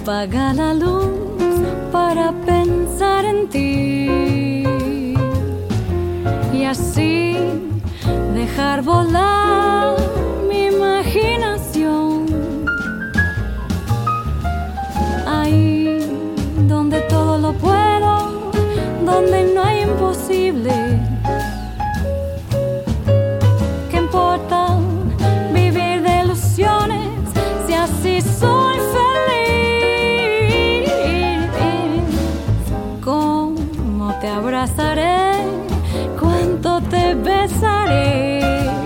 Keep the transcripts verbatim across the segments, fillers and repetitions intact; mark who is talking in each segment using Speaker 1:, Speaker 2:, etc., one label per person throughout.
Speaker 1: apaga la luz para pensar en ti y así dejar volar mi imaginación. Ahí donde todo lo puedo, donde no hay imposible. ¿Qué importa vivir de ilusiones si así soy feliz? ¿Cómo te abrazaré? ¿Cuánto te besaré?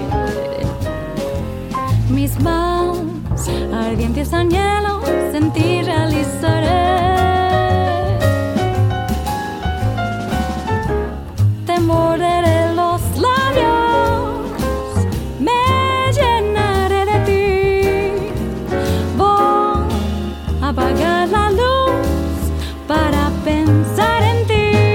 Speaker 1: Mis más ardientes anhelos en ti realizaré. Te morderé los labios, me llenaré de ti. Voy a apagar la luz para pensar en ti.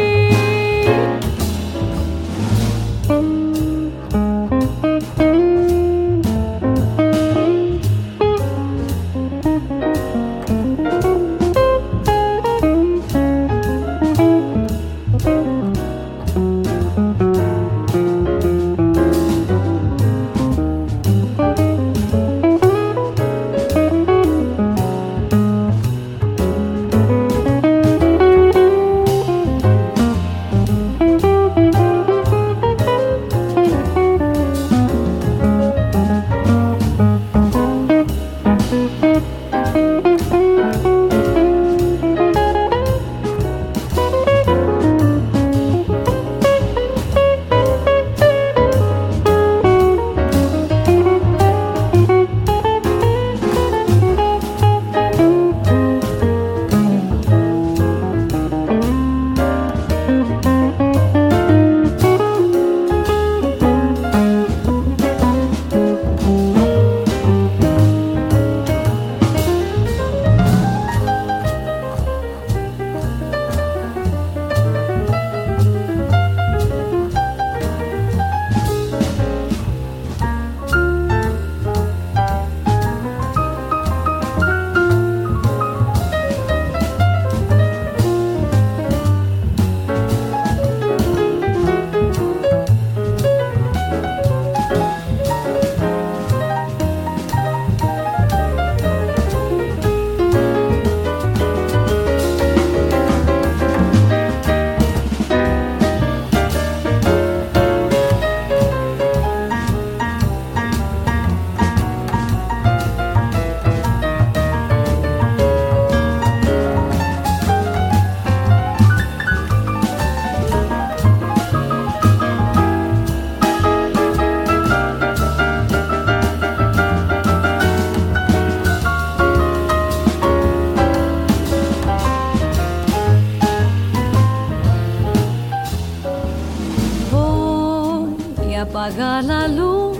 Speaker 1: Apaga la luz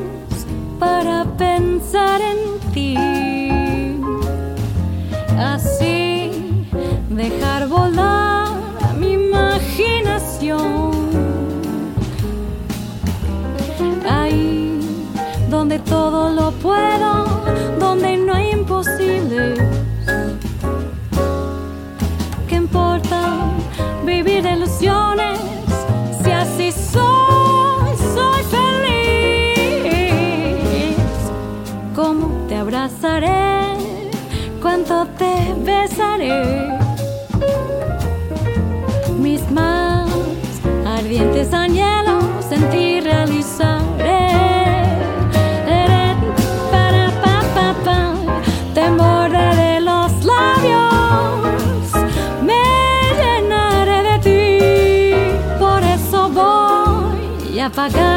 Speaker 1: para pensar en ti, así dejar volar mi imaginación. Ahí donde todo lo puedo, donde no hay imposibles. ¿Qué importa vivir de ilusiones si así soy? ¿Cómo te abrazaré? ¿Cuánto te besaré? Mis más ardientes anhelos en ti realizaré. Te morderé los labios, me llenaré de ti. Por eso voy a apagar